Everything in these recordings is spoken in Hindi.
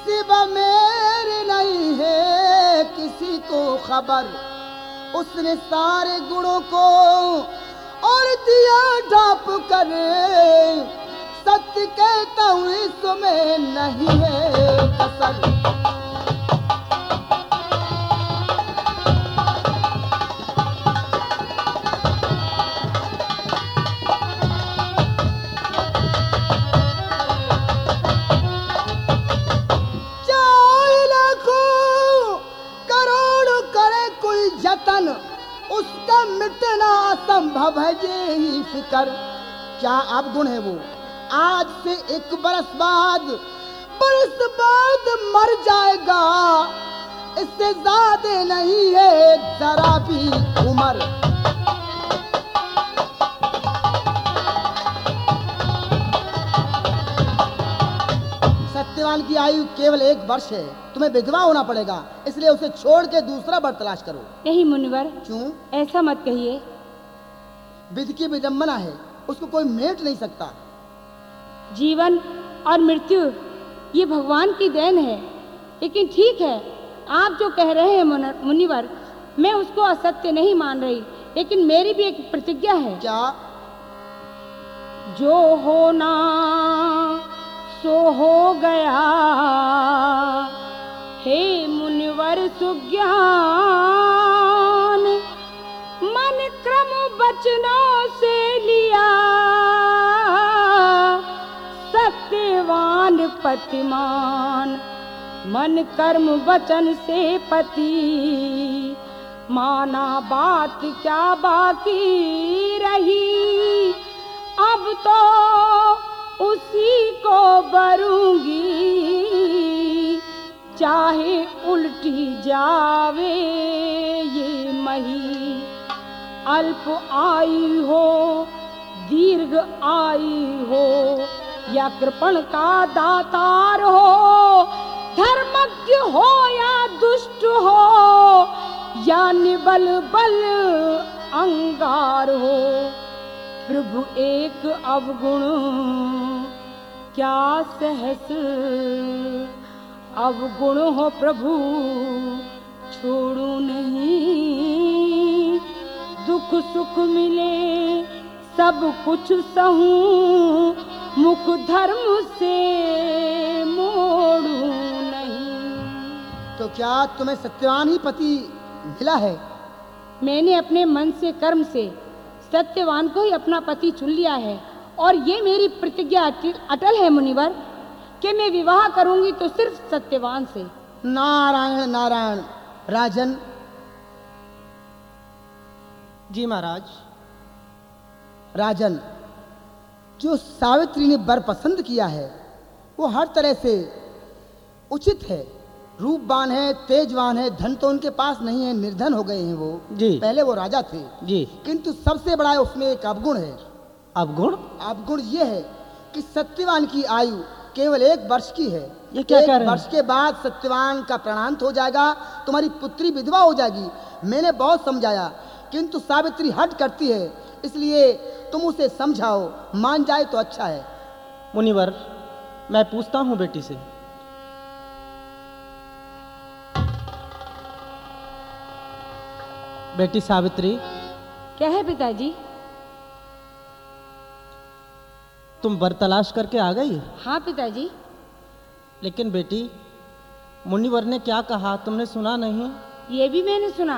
सिवा मेरी नहीं है किसी को खबर। उसने सारे गुणों को और दिया ढाप कर, सत्य कहता हूँ इसमें नहीं है कसर। उसका मिटना असंभव है ये फिकर। क्या अवगुण है वो? आज से 1 बरस बाद मर जाएगा। इससे ज्यादा नहीं है जरा भी उम्र। सत्यवान की आयु केवल 1 वर्ष है। तुम्हें विधवा होना पड़ेगा, इसलिए उसे छोड़ के दूसरा वर तलाश करो। नहीं मुनिवर, क्यों? ऐसा मत कहिए। विधि की विडंबना है, उसको कोई मेट नहीं सकता। जीवन और मृत्यु ये भगवान की देन है। लेकिन ठीक है, आप जो कह रहे हैं मुनिवर, मैं उसको असत्य नहीं मान रही, लेकिन मेरी भी एक प्रतिज्ञा है। क्या? जो होना सो हो गया, हे मुनिवर सुज्ञान। मन क्रम वचनों से लिया, सत्यवान पतिमान। मन कर्म वचन से पति, माना बात क्या बाकी रही। अब तो उसी को बरूंगी, चाहे उल्टी जावे ये मही। अल्प आयु हो दीर्घ आयु हो, या कृपण का दातार हो। धर्मज्ञ हो या दुष्ट हो, या निबल बल अंगार हो। प्रभु एक अवगुण क्या सहस, अवगुण हो प्रभु छोड़ू नहीं। दुख सुख मिले सब कुछ सहूं, मुख धर्म से मोड़ू नहीं। तो क्या तुम्हें सत्यवान ही पति मिला है? मैंने अपने मन से कर्म से सत्यवान को ही अपना पति चुन लिया है, और ये मेरी प्रतिज्ञा अटल है मुनिवर कि मैं विवाह करूंगी तो सिर्फ सत्यवान से। नारायण नारायण। राजन। जी महाराज। राजन, जो सावित्री ने वर पसंद किया है वो हर तरह से उचित है। रूपवान है, तेजवान है, धन तो उनके पास नहीं है, निर्धन हो गए हैं वो जी। पहले वो राजा थे जी। किंतु सबसे बड़ा उसमें एक अवगुण है। अवगुण? अवगुण ये है कि सत्यवान की आयु केवल 1 वर्ष की है। ये क्या कह रहे हैं? 1 वर्ष के बाद सत्यवान का प्राणांत हो जाएगा, तुम्हारी पुत्री विधवा हो जाएगी। मैंने बहुत समझाया किंतु सावित्री हट करती है, इसलिए तुम उसे समझाओ, मान जाए तो अच्छा है। मुनिवर, मैं पूछता हूँ बेटी से। बेटी सावित्री। क्या है पिताजी? तुम वर तलाश करके आ गई? हाँ पिताजी। लेकिन बेटी, मुनिवर ने क्या कहा तुमने सुना नहीं? ये भी मैंने सुना।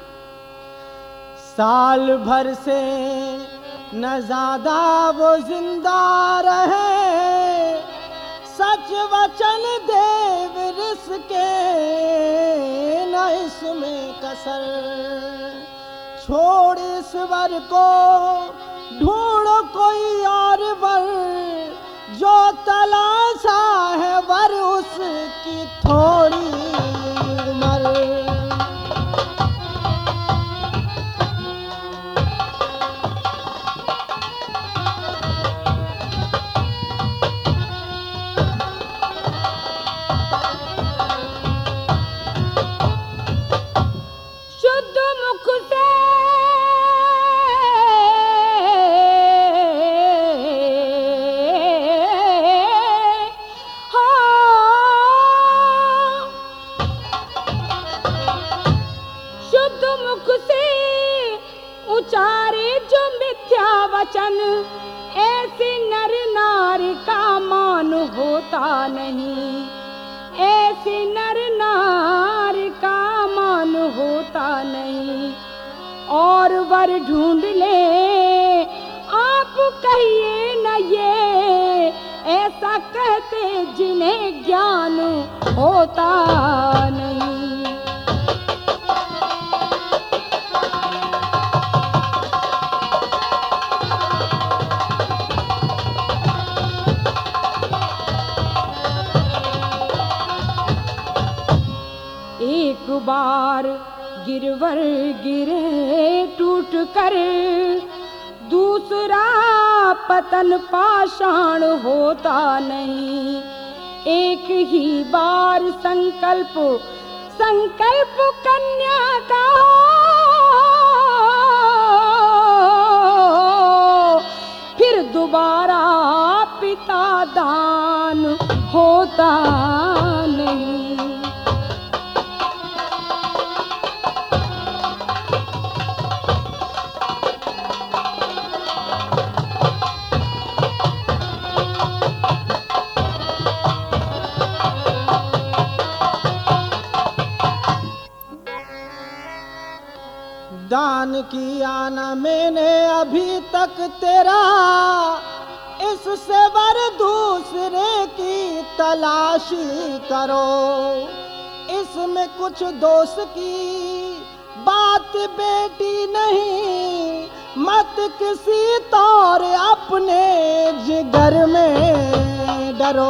साल भर से न ज्यादा वो जिंदा रहे, सच वचन देव रिसके न इसमें कसर। छोड़ इस वर को ढूंढो कोई और वर, जो तलाशा है वर उसकी थोड़ी उम्र। पतन ऐसे नर नारी का मान होता नहीं, ऐसे नर नारी का मान होता नहीं। और वर ढूंढ ले आप कहिए न ये, ऐसा कहते जिन्हें ज्ञान होता नहीं। एक बार गिरवर गिरे टूट कर, दूसरा पतन पाषाण होता नहीं। एक ही बार संकल्प संकल्प कन्या का, फिर दोबारा पिता दान होता नहीं। दान किया न मैंने अभी तक तेरा, इससे वर दूसरे की तलाशी करो। इसमें कुछ दोष की बात बेटी नहीं, मत किसी तौर अपने जिगर में डरो।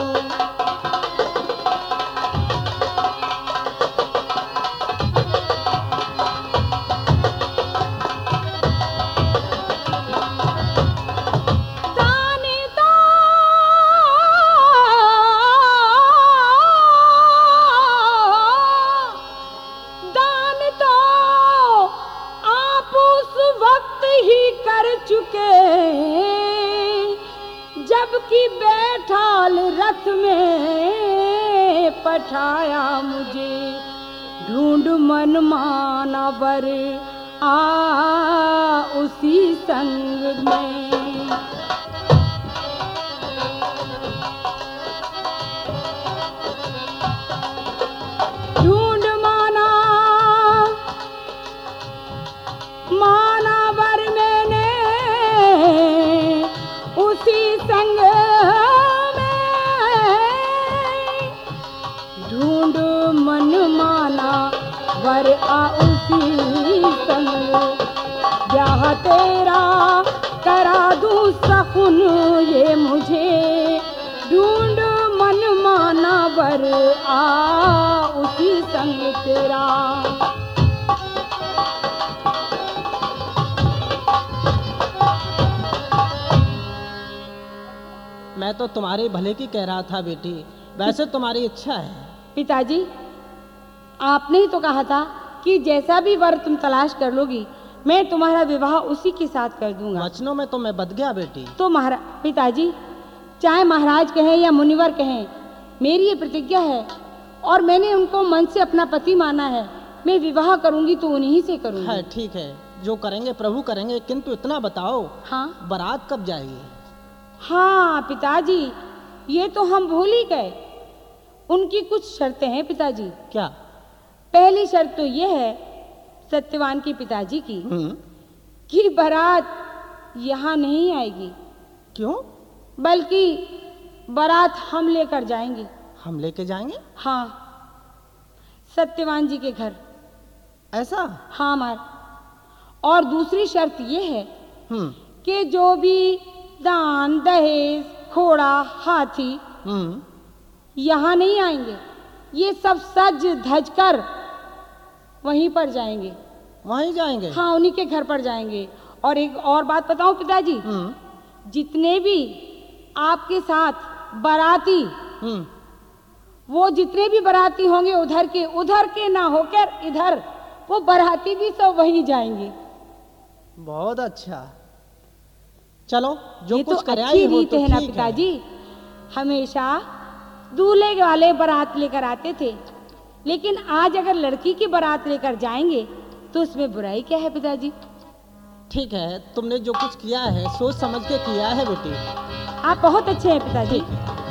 जबकि बैठाल रथ में पठाया मुझे, ढूंढ मन माना वर आ उसी संग में। ढूंढ माना माना वर मैंने उसी संग में। ढूंढ मन माना वर आ उसी संग, ब्याह तेरा करा दूं सखुन ये मुझे। ढूंढ मन माना वर आ उसी संग तेरा। मैं तो तुम्हारे भले की कह रहा था बेटी, वैसे तुम्हारी इच्छा है। पिताजी, आपने ही तो कहा था कि जैसा भी वर तुम तलाश कर लोगी, मैं तुम्हारा विवाह उसी के साथ कर दूंगा। वचनों में तो मैं बध गया बेटी। तो पिताजी, चाहे महाराज कहें या मुनिवर कहें, मेरी ये प्रतिज्ञा है और मैंने उनको मन से अपना पति माना है। मैं विवाह करूंगी तो उन्हीं से करूंगी। है, ठीक है, जो करेंगे प्रभु करेंगे, किंतु इतना बताओ, हाँ बारात कब जाएगी? हाँ पिताजी, ये तो हम भूल ही गए। उनकी कुछ शर्तें हैं पिताजी। क्या? पहली शर्त तो ये है सत्यवान के पिताजी की कि बारात यहाँ नहीं आएगी। क्यों? बल्कि बारात हम लेकर जाएंगे। हम लेके जाएंगे? हाँ, सत्यवान जी के घर। ऐसा? हाँ मार। और दूसरी शर्त ये है कि जो भी दान दहेज घोड़ा हाथी यहाँ नहीं आएंगे, ये सब सज धज कर वहीं पर जाएंगे। वहीं जाएंगे? हाँ, उन्हीं के घर पर जाएंगे। और एक और बात बताऊं पिताजी, जितने भी आपके साथ बाराती, वो जितने भी बाराती होंगे उधर के ना होकर इधर, वो बाराती भी सब वहीं जाएंगे। बहुत अच्छा, चलो जो कुछ तो अच्छी रीत है ना पिताजी। हमेशा दूल्हे वाले बारात लेकर आते थे, लेकिन आज अगर लड़की की बारात लेकर जाएंगे तो उसमें बुराई क्या है पिताजी? ठीक है, तुमने जो कुछ किया है सोच समझ के किया है बेटी। आप बहुत अच्छे हैं पिताजी। ठीक है।